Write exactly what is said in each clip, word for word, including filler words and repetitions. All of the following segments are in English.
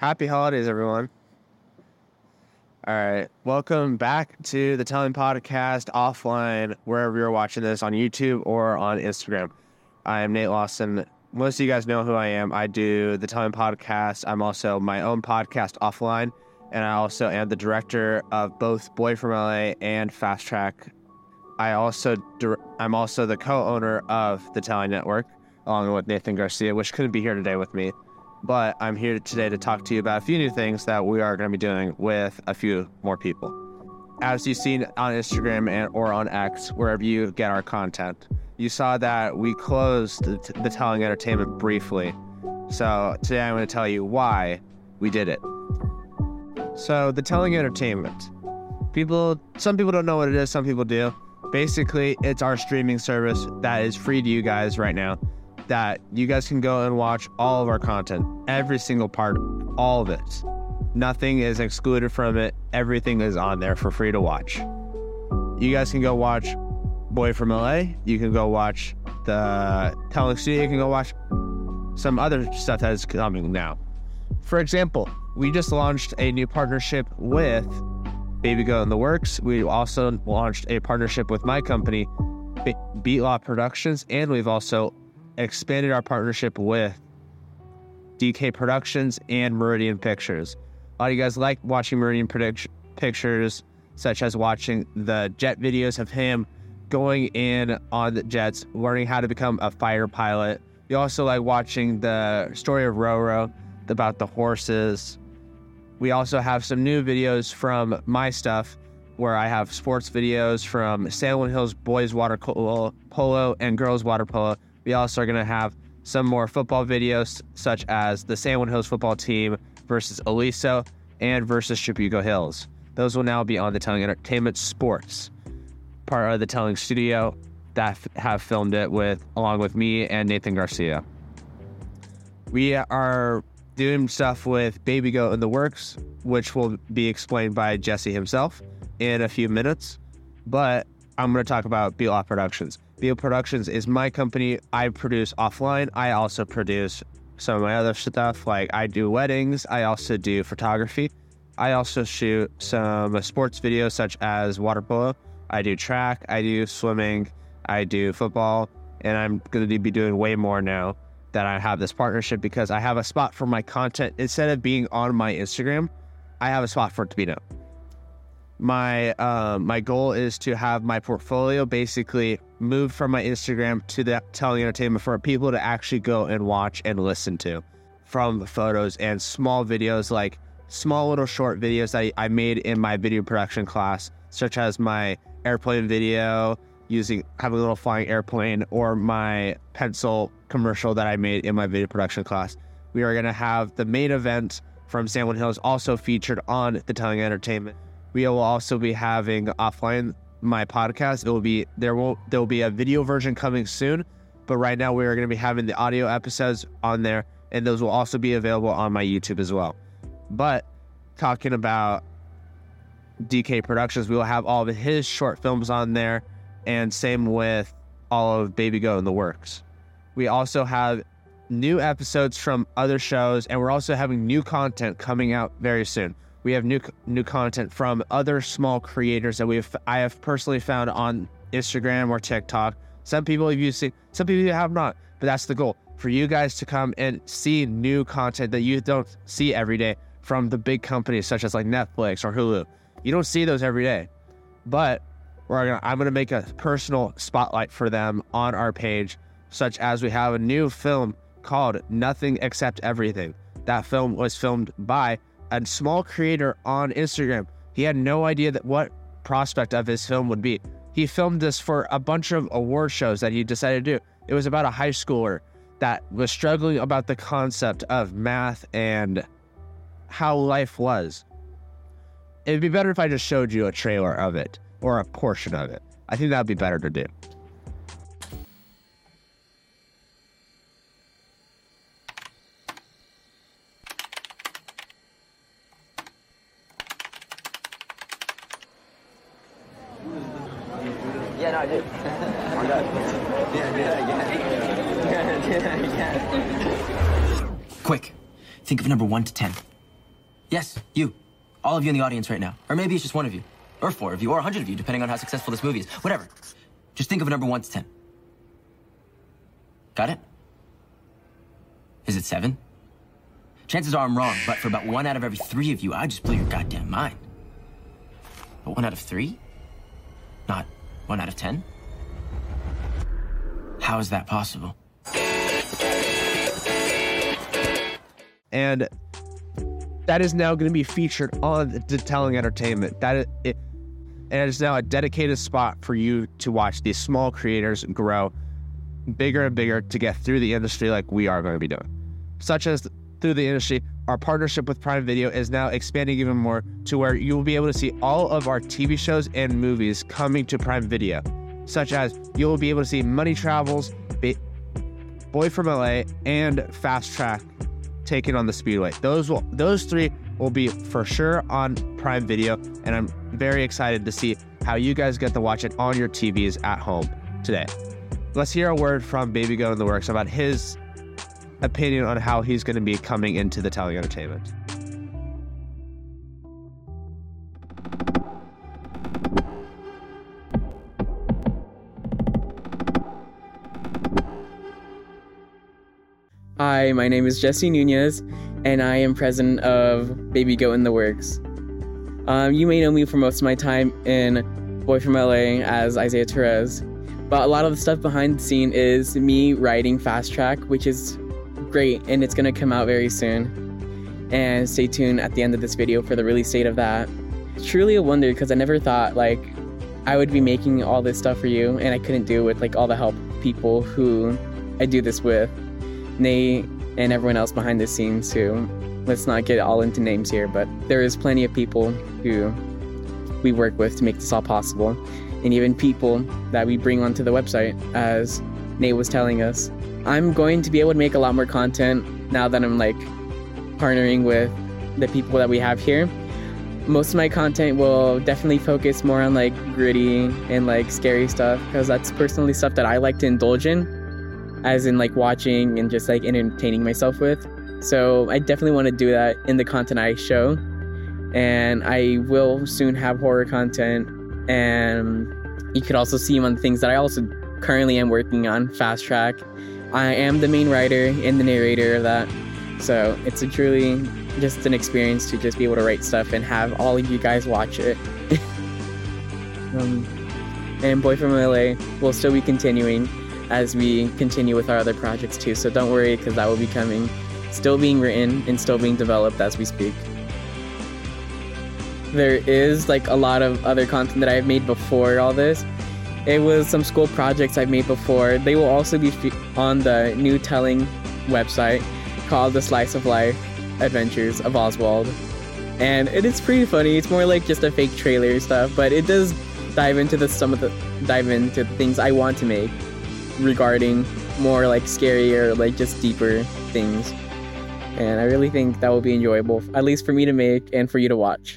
Happy holidays, everyone. All right. Welcome back to the Telling Podcast offline, wherever you're watching this, on YouTube or on Instagram. I am Nate Lawson. Most of you guys know who I am. I do the Telling Podcast. I'm also my own podcast offline, and I also am the director of both Boy from L A and Fast Track. I also I'm also the co-owner of the Telling Network, along with Nathan Garcia, which couldn't be here today with me. But I'm here today to talk to you about a few new things that we are going to be doing with a few more people. As you've seen on Instagram and or on X, wherever you get our content, you saw that we closed the, the Telling Entertainment briefly. So today I'm going to tell you why we did it. So the Telling Entertainment. People, some people don't know what it is, some people do. Basically, it's our streaming service that is free to you guys right now, that you guys can go and watch all of our content, every single part, all of it. Nothing is excluded from it. Everything is on there for free to watch. You guys can go watch Boy from L A. You can go watch the Telling Studio. You can go watch some other stuff that is coming now. For example, we just launched a new partnership with Baby Go in the Works. We also launched a partnership with my company, Be- Beat Law Productions, and we've also expanded our partnership with D K Productions and Meridian Pictures. A lot of you guys like watching Meridian Predict- Pictures, such as watching the jet videos of him going in on the jets, learning how to become a fighter pilot. You also like watching the story of Roro, about the horses. We also have some new videos from my stuff, where I have sports videos from Salem Hills boys water polo and girls water polo. We also are going to have some more football videos, such as the Salem Hills football team versus Aliso and versus Shabugo Hills. Those will now be on the Telling Entertainment Sports, part of the Telling Studio that f- have filmed it with, along with me and Nathan Garcia. We are doing stuff with Baby Go in the Works, which will be explained by Jesse himself in a few minutes. But I'm going to talk about Beat Law Productions. Beat Law Productions is my company. I produce offline. I also produce some of my other stuff, like I do weddings. I also do photography. I also shoot some sports videos, such as water polo. I do track. I do swimming. I do football. And I'm going to be doing way more now that I have this partnership, because I have a spot for my content. Instead of being on my Instagram, I have a spot for it to be known. My um, my goal is to have my portfolio basically move from my Instagram to the Telling Entertainment for people to actually go and watch and listen to, from photos and small videos, like small little short videos that I made in my video production class, such as my airplane video using having a little flying airplane, or my pencil commercial that I made in my video production class. We are going to have the main event from Salem Hills also featured on the Telling Entertainment. We will also be having offline my podcast. It will be there will there will be a video version coming soon, but right now we are going to be having the audio episodes on there, and those will also be available on my YouTube as well. But talking about D K Productions, we will have all of his short films on there, and same with all of Baby Go in the Works. We also have new episodes from other shows, and we're also having new content coming out very soon. We have new new content from other small creators that we have I have personally found on Instagram or TikTok. Some people have used it, some people have not, but that's the goal, for you guys to come and see new content that you don't see every day from the big companies such as like Netflix or Hulu. You don't see those every day, but we're gonna, I'm going to make a personal spotlight for them on our page, such as we have a new film called Nothing Except Everything. That film was filmed by a small creator on Instagram. He had no idea that what prospect of his film would be. He filmed this for a bunch of award shows that he decided to do. It was about a high schooler that was struggling about the concept of math and how life was. It'd be better if I just showed you a trailer of it, or a portion of it. I think that would be better to do. Yeah, no, I did. I'm done. Yeah, do that again. Do that again. Quick, think of a number one to ten. Yes, you. All of you in the audience right now. Or maybe it's just one of you. Or four of you, or a hundred of you, depending on how successful this movie is. Whatever. Just think of a number one to ten. Got it? Is it seven? Chances are I'm wrong, but for about one out of every three of you, I just blew your goddamn mind. But one out of three? Not one out of ten? How is that possible? And that is now going to be featured on the Telling Entertainment. That is, it, and it is now a dedicated spot for you to watch these small creators grow bigger and bigger to get through the industry like we are going to be doing. Such as through the industry, our partnership with Prime Video is now expanding even more to where you will be able to see all of our T V shows and movies coming to Prime Video, such as you will be able to see Money Travels, Ba- Boy from L A, and Fast Track taking on the Speedway. Those will, those three will be for sure on Prime Video, and I'm very excited to see how you guys get to watch it on your T Vs at home today. Let's hear a word from Baby Goat in the Works about his opinion on how he's going to be coming into the Telling Entertainment. Hi, my name is Jesse Nunez, and I am president of Baby Goat in the Works. Um, you may know me for most of my time in Boy from L A as Isaiah Torres, but a lot of the stuff behind the scene is me writing Fast Track, which is great, and it's going to come out very soon. And stay tuned at the end of this video for the release date of that. It's truly a wonder because I never thought like I would be making all this stuff for you, and I couldn't do it with like all the help people who I do this with. Nate and everyone else behind the scenes who, let's not get all into names here, but there is plenty of people who we work with to make this all possible, and even people that we bring onto the website, as Nate was telling us. I'm going to be able to make a lot more content now that I'm like partnering with the people that we have here. Most of my content will definitely focus more on like gritty and like scary stuff, because that's personally stuff that I like to indulge in, as in like watching and just like entertaining myself with. So I definitely want to do that in the content I show, and I will soon have horror content, and you could also see them on things that I also currently am working on. Fast Track, I am the main writer and the narrator of that, so it's a truly just an experience to just be able to write stuff and have all of you guys watch it. um, and Boy from L A will still be continuing as we continue with our other projects too, so don't worry, because that will be coming, still being written and still being developed as we speak. There is like a lot of other content that I've made before all this. It was some school projects I've made before. They will also be on the new Telling website called The Slice of Life Adventures of Oswald, and it is pretty funny. It's more like just a fake trailer stuff, but it does dive into the some of the dive into the things I want to make regarding more like scarier, like just deeper things. And I really think that will be enjoyable, at least for me to make and for you to watch.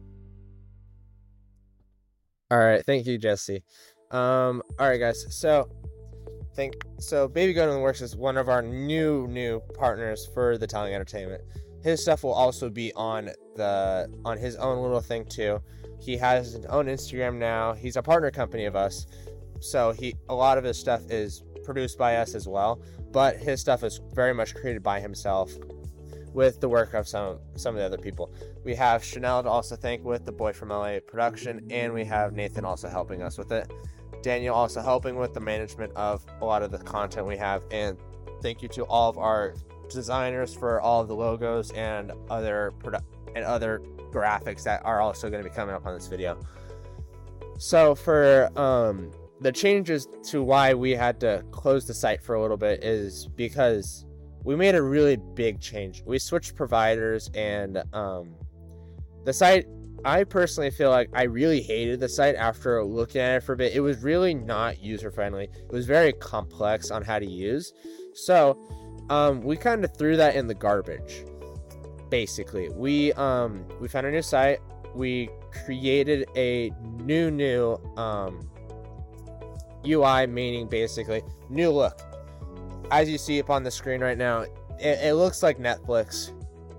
All right, thank you, Jesse. Um, all right, guys. So, think so. Baby Goat in the Works is one of our new new partners for the Telling Entertainment. His stuff will also be on the on his own little thing too. He has his own Instagram now. He's a partner company of us. So he, a lot of his stuff is produced by us as well, but his stuff is very much created by himself with the work of some some of the other people. We have Chanel to also thank with the Boy from L A production, and we have Nathan also helping us with it. Daniel also helping with the management of a lot of the content we have, and thank you to all of our designers for all of the logos and other produ- and other graphics that are also going to be coming up on this video. So for um the changes to why we had to close the site for a little bit is because we made a really big change. We switched providers, and um, the site, I personally feel like I really hated the site after looking at it for a bit. It was really not user-friendly. It was very complex on how to use. So um, we kind of threw that in the garbage, basically. We, um, we found a new site. We created a new, new... Um, U I, meaning basically new look. As you see up on the screen right now, it, it looks like Netflix.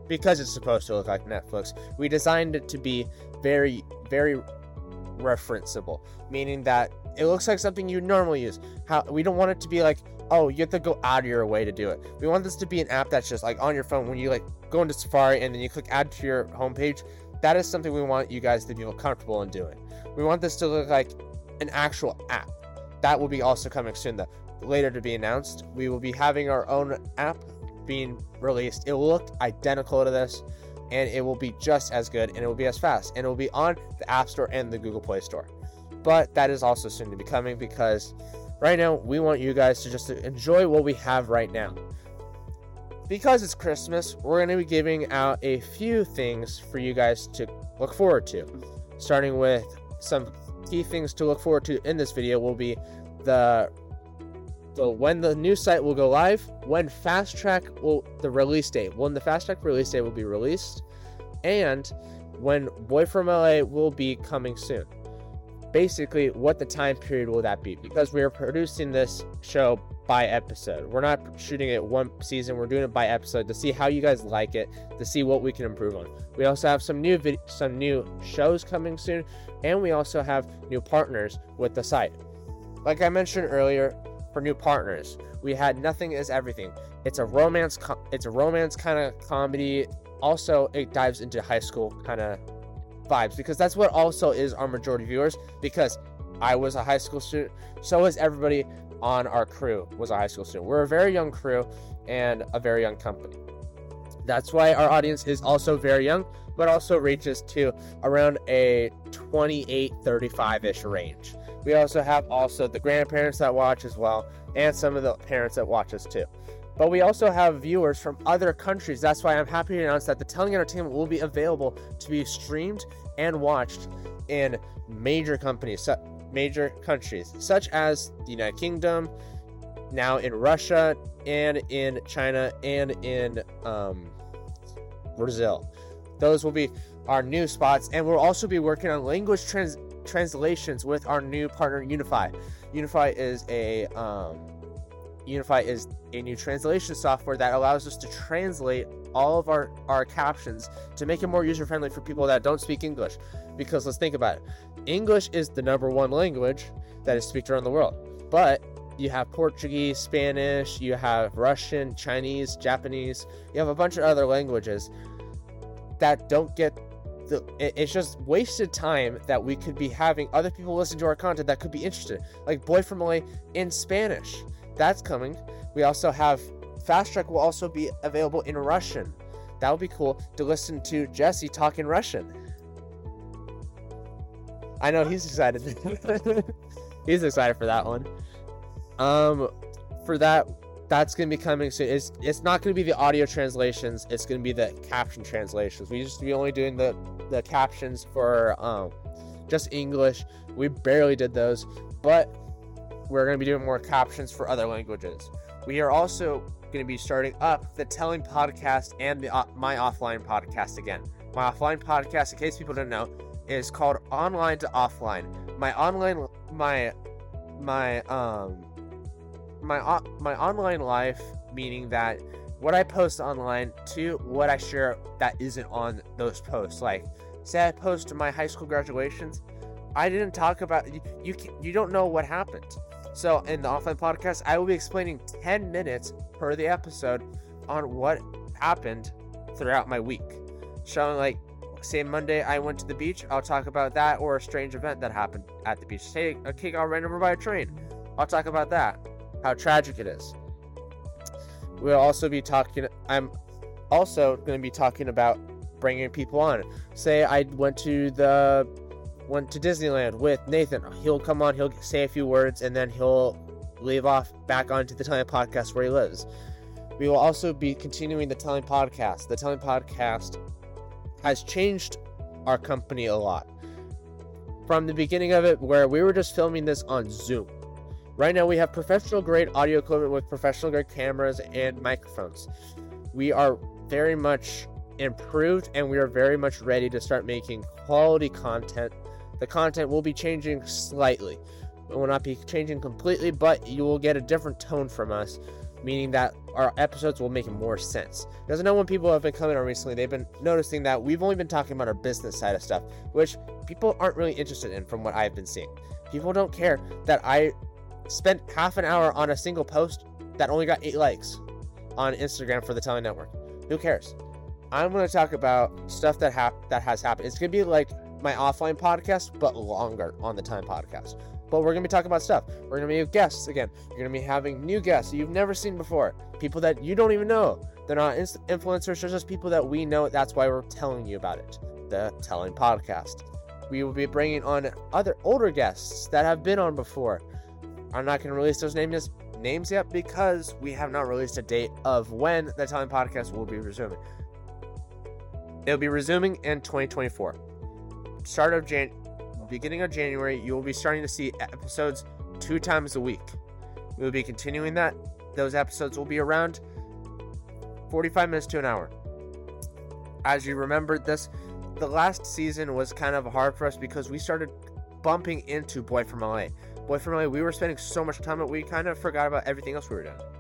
because it's supposed to look like Netflix, we designed it to be very, very referenceable, meaning that it looks like something you normally use. How we don't want it to be like, oh, you have to go out of your way to do it. We want this to be an app that's just like on your phone when you like go into Safari and then you click add to your homepage. That is something we want you guys to feel comfortable in doing. We want this to look like an actual app. That will be also coming soon, though. Later to be announced. We will be having our own app being released. It will look identical to this, and it will be just as good, and it will be as fast, and it will be on the App Store and the Google Play Store. But that is also soon to be coming, because right now we want you guys to just enjoy what we have right now. Because it's Christmas, we're going to be giving out a few things for you guys to look forward to. Starting with some key things to look forward to in this video will be the, the when the new site will go live, when Fast Track will, the release date, when the Fast Track release date will be released, and when Boy From L A will be coming soon. Basically, what the time period will that be? Because we are producing this show by episode. We're not shooting it one season. We're doing it by episode to see how you guys like it, to see what we can improve on. We also have some new vid- some new shows coming soon, and we also have new partners with the site. Like I mentioned earlier, for new partners, we had Nothing Is Everything. It's a romance. Com- it's a romance kind of comedy. Also, it dives into high school kind of vibes, because that's what also is our majority viewers, because I was a high school student, so is everybody on our crew was a high school student. We're a very young crew and a very young company. That's why our audience is also very young, but also reaches to around a twenty-eight, thirty-five-ish range. We also have also the grandparents that watch as well, and some of the parents that watch us too. But we also have viewers from other countries. That's why I'm happy to announce that the Telling Entertainment will be available to be streamed and watched in major companies, major countries, such as the United Kingdom, now in Russia, and in China, and in um, Brazil. Those will be our new spots, and we'll also be working on language trans- translations with our new partner, Unify. Unify is a um, Unify is a new translation software that allows us to translate all of our, our captions to make it more user-friendly for people that don't speak English. Because let's think about it. English is the number one language that is spoken around the world. But you have Portuguese, Spanish, you have Russian, Chinese, Japanese. You have a bunch of other languages that don't get... The, it's just wasted time that we could be having other people listen to our content that could be interested. Like Boy From L A in Spanish. That's coming. We also have Fast Track will also be available in Russian. That would be cool to listen to Jesse talk in Russian. I know he's excited. He's excited for that one. Um, for that, that's gonna be coming soon. It's it's not gonna be the audio translations. It's gonna be the caption translations. We used to be only doing the the captions for um just English. We barely did those, but we're going to be doing more captions for other languages. We are also going to be starting up the Telling podcast and the uh, My Offline podcast again. My Offline podcast, in case people don't know, is called Online to Offline. My online, my, my, um, my, uh, my online life, meaning that what I post online to what I share that isn't on those posts. Like, say I post my high school graduations, I didn't talk about you. You, you don't know what happened. So in the Offline podcast, I will be explaining ten minutes per the episode on what happened throughout my week. Showing, like, say Monday I went to the beach, I'll talk about that, or a strange event that happened at the beach. Say a kid got ran over by a train, I'll talk about that, how tragic it is. We'll also be talking, I'm also going to be talking about bringing people on. Say I went to the went to Disneyland with Nathan. He'll come on, he'll say a few words, and then he'll leave off back onto the Telling podcast where he lives. We will also be continuing the Telling podcast. The Telling podcast has changed our company a lot. From the beginning of it, where we were just filming this on Zoom. Right now we have professional grade audio equipment with professional grade cameras and microphones. We are very much improved, and we are very much ready to start making quality content. The content will be changing slightly. It will not be changing completely, but you will get a different tone from us. meaning that our episodes will make more sense. Because I know when people have been coming on recently, they've been noticing that we've only been talking about our business side of stuff, which people aren't really interested in from what I've been seeing. People don't care that I spent half an hour on a single post that only got eight likes on Instagram for the Telling Network. Who cares? I'm going to talk about stuff that hap- that has happened. It's going to be like my offline podcast, but longer on the Time podcast. But we're going to be talking about stuff. We're going to be with guests again. You're going to be having new guests you've never seen before. People that you don't even know. They're not inst- influencers. They're just people that we know. That's why we're telling you about it. The Telling Podcast. We will be bringing on other older guests that have been on before. I'm not going to release those names names yet because we have not released a date of when the Telling Podcast will be resuming. It'll be resuming in twenty twenty-four. Start of Jan. Beginning of January, you will be starting to see episodes two times a week. We will be continuing that. Those episodes will be around forty-five minutes to an hour. As you remember, this the last season was kind of hard for us because we started bumping into Boy from L A. Boy from L A, we were spending so much time that we kind of forgot about everything else we were doing.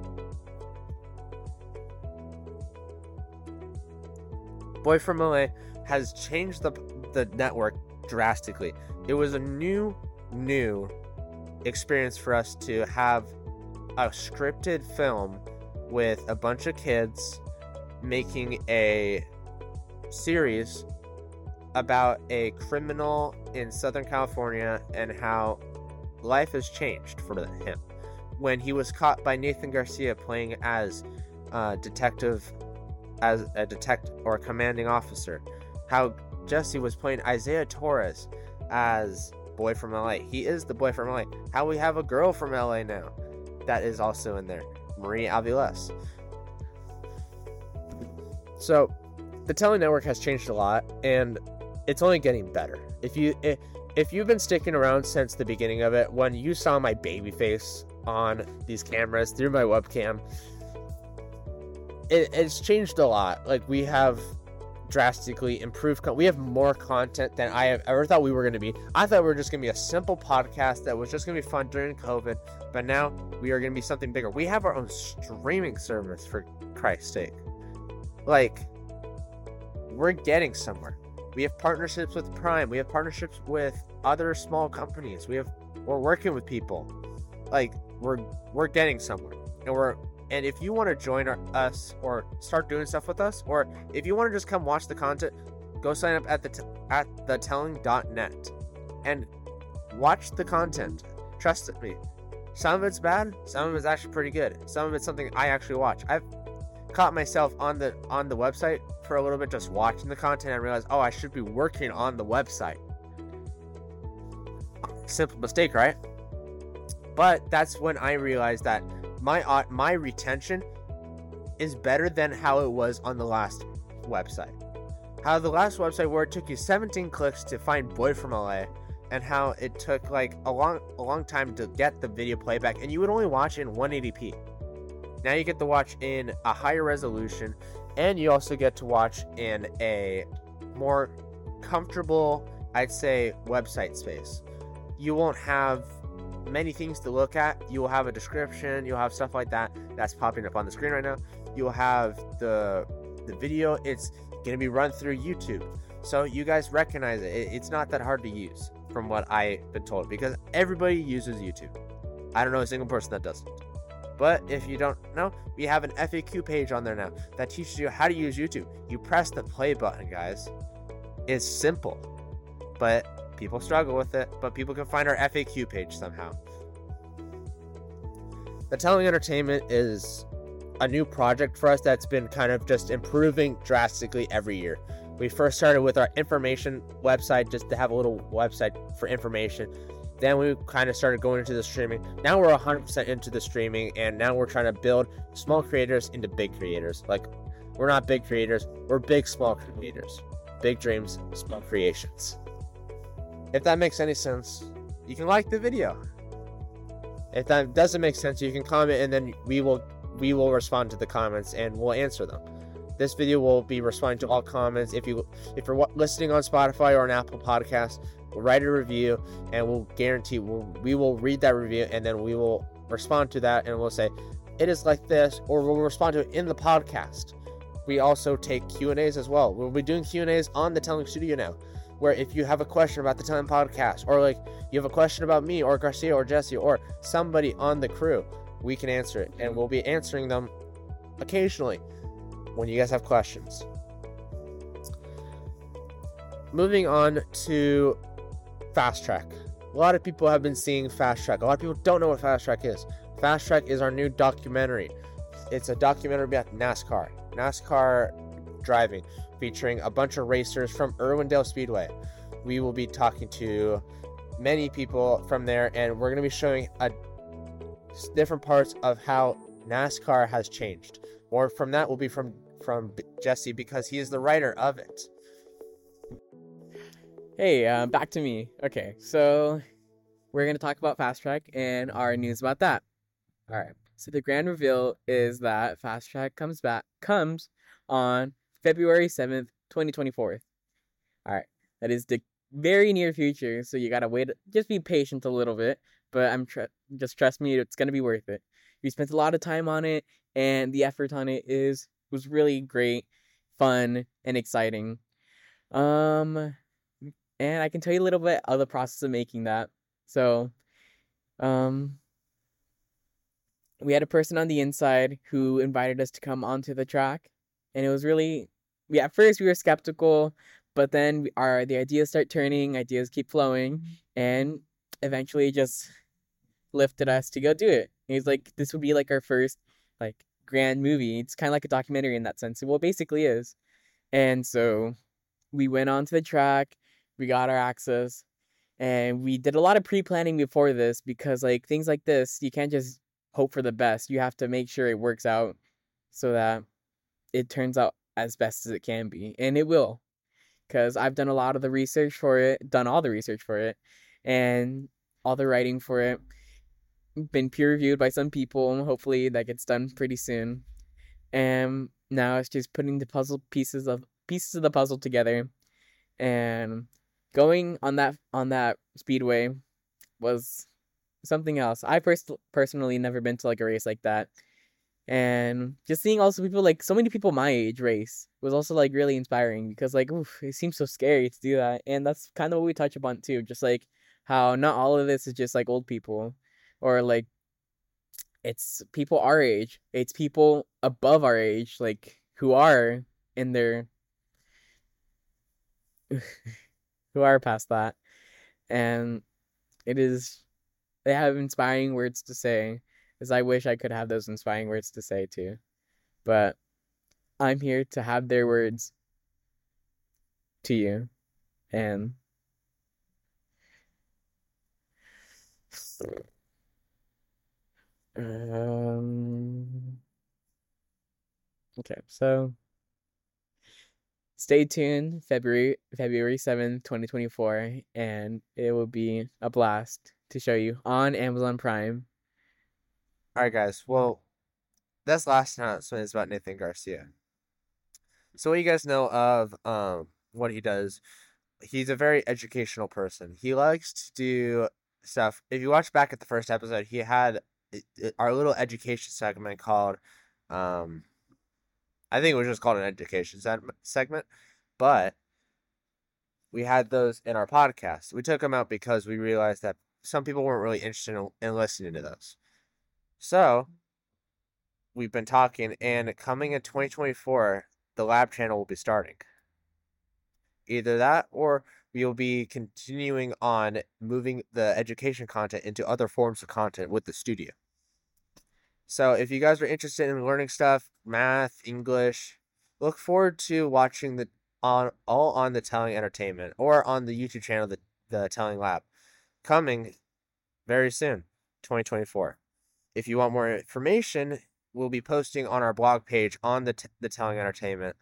Boy from L A has changed the the network drastically. It was a new, new experience for us to have a scripted film with a bunch of kids making a series about a criminal in Southern California and how life has changed for him when he was caught by Nathan Garcia playing as a detective, as a detective or a commanding officer. How Jesse was playing Isaiah Torres as Boy from L A. He is the Boy from L A. How we have a girl from L A now that is also in there, Marie Aviles. So the Telling Network has changed a lot, and it's only getting better. If you if, if you've been sticking around since the beginning of it, when you saw my baby face on these cameras through my webcam, it, it's changed a lot. Like, we have drastically improved con- we have more content than I have ever thought we were going to be. I thought we were just going to be a simple podcast that was just going to be fun during COVID, but now we are going to be something bigger. We have our own streaming service, for Christ's sake. Like, we're getting somewhere. We have partnerships with Prime. We have partnerships with other small companies. We have we're working with people. Like, we're we're getting somewhere, and we're And if you want to join our, us or start doing stuff with us, or if you want to just come watch the content, go sign up at the t- at the telling dot net and watch the content. Trust me. Some of it's bad, some of it's actually pretty good. Some of it's something I actually watch. I've caught myself on the on the website for a little bit just watching the content and realized, oh, I should be working on the website. Simple mistake, right? But that's when I realized that my uh, my retention is better than how it was on the last website. How the last website, where it took you seventeen clicks to find Boy from L A, and how it took like a long a long time to get the video playback, and you would only watch in one eighty p. Now you get to watch in a higher resolution, and you also get to watch in a more comfortable, I'd say, website space. You won't have many things to look at. You'll have a description, you'll have stuff like that that's popping up on the screen right now. You'll have the the video. It's gonna be run through YouTube, so you guys recognize it. it it's not that hard to use, from what I've been told, because everybody uses YouTube. I don't know a single person that doesn't. But if you don't know, we have an F A Q page on there now that teaches you how to use YouTube. You press the play button, guys. It's simple, but people struggle with it. But people can find our F A Q page somehow. The Telling Entertainment is a new project for us that's been kind of just improving drastically every year. We first started with our information website, just to have a little website for information. Then we kind of started going into the streaming. Now we're one hundred percent into the streaming, and now we're trying to build small creators into big creators. Like, we're not big creators, we're big small creators. Big dreams, small creations. If that makes any sense, you can like the video. If that doesn't make sense, you can comment, and then we will we will respond to the comments and we'll answer them. This video will be responding to all comments. If you if you're listening on Spotify or an Apple Podcast, we'll write a review, and we'll guarantee we'll, we will read that review, and then we will respond to that, and we'll say, it is like this, or we'll respond to it in the podcast. We also take Q and A's as well. We'll be doing Q and A's on the Telling Studio now, where if you have a question about the Telling Podcast, or like you have a question about me or Garcia or Jesse or somebody on the crew, we can answer it, and we'll be answering them occasionally when you guys have questions. Moving on to Fast Track. A lot of people have been seeing Fast Track. A lot of people don't know what Fast Track is. Fast Track is our new documentary. It's a documentary about NASCAR. NASCAR driving, featuring a bunch of racers from Irwindale Speedway. We will be talking to many people from there, and we're going to be showing a different parts of how NASCAR has changed. More from that will be from, from Jesse, because he is the writer of it. Hey, uh, back to me. Okay, so we're going to talk about Fast Track and our news about that. All right. So the grand reveal is that Fast Track comes back comes on February seventh, twenty twenty-four. All right. That is the very near future, so you got to wait. Just be patient a little bit, but I'm tr- just trust me, it's going to be worth it. We spent a lot of time on it, and the effort on it is was really great, fun, and exciting. Um and I can tell you a little bit of the process of making that. So, um we had a person on the inside who invited us to come onto the track, and it was really, yeah, at first we were skeptical, but then we, our the ideas start turning, ideas keep flowing, and eventually it just lifted us to go do it. He's like, this would be like our first like grand movie. It's kind of like a documentary in that sense. Well, it basically is. And so we went onto the track, we got our access, and we did a lot of pre-planning before this, because like things like this, you can't just hope for the best. You have to make sure it works out so that it turns out as best as it can be, and it will, because I've done a lot of the research for it, done all the research for it, and all the writing for it, been peer reviewed by some people, and hopefully that gets done pretty soon. And now it's just putting the puzzle pieces of pieces of the puzzle together, and going on that on that speedway was something else. I pers- personally never been to like a race like that, and just seeing also people, like so many people my age race, was also like really inspiring, because like oof, it seems so scary to do that. And that's kind of what we touch upon too, just like how not all of this is just like old people, or like it's people our age, it's people above our age, like who are in their who are past that, and it is they have inspiring words to say, as I wish I could have those inspiring words to say too. But I'm here to have their words to you. And um okay, so stay tuned February February seventh, twenty twenty-four, and it will be a blast to show you on Amazon Prime. Alright guys, well, this last announcement is about Nathan Garcia. So what you guys know of um what he does, he's a very educational person. He likes to do stuff. If you watch back at the first episode, he had our little education segment called, um, I think it was just called an education segment, but we had those in our podcast. We took them out because we realized that some people weren't really interested in, in listening to those. So we've been talking, and coming in twenty twenty-four, the Lab channel will be starting. Either that, or we will be continuing on moving the education content into other forms of content with the studio. So if you guys are interested in learning stuff, math, English, look forward to watching the on all on the Telling Entertainment, or on the YouTube channel, the, the Telling Lab, coming very soon, twenty twenty-four. If you want more information, we'll be posting on our blog page on the t- the Telling Entertainment.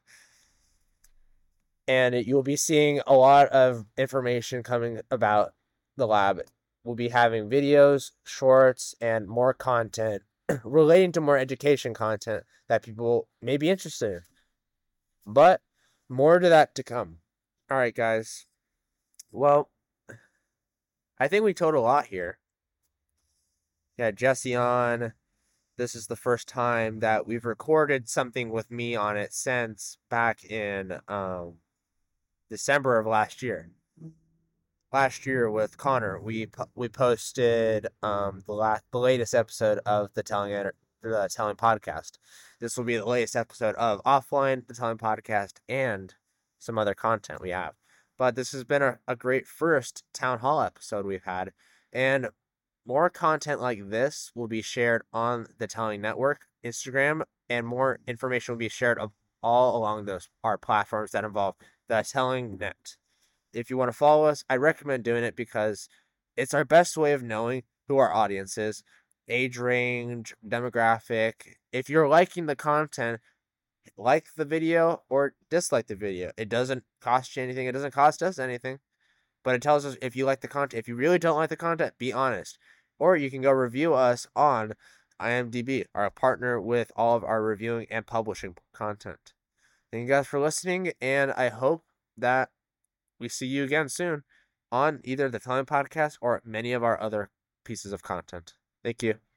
And it, you'll be seeing a lot of information coming about the lab. We'll be having videos, shorts, and more content relating to more education content that people may be interested in. But more to that to come. All right, guys. Well, I think we told a lot here. Yeah, Jesse on. this is the first time that we've recorded something with me on it since back in um, December of last year. Last year with Connor, we we posted um, the last the latest episode of the Telling the Telling podcast. This will be the latest episode of Offline, the Telling podcast, and some other content we have. But this has been a, a great first town hall episode we've had, and more content like this will be shared on the Telling Network, Instagram, and more information will be shared of all along those our platforms that involve the Telling Net. If you want to follow us, I recommend doing it because it's our best way of knowing who our audience is, age range, demographic. If you're liking the content, like the video or dislike the video. It doesn't cost you anything. It doesn't cost us anything. But it tells us if you like the content. If you really don't like the content, be honest. Or you can go review us on IMDb, our partner with all of our reviewing and publishing content. Thank you guys for listening, and I hope that we see you again soon on either the Telling podcast or many of our other pieces of content. Thank you.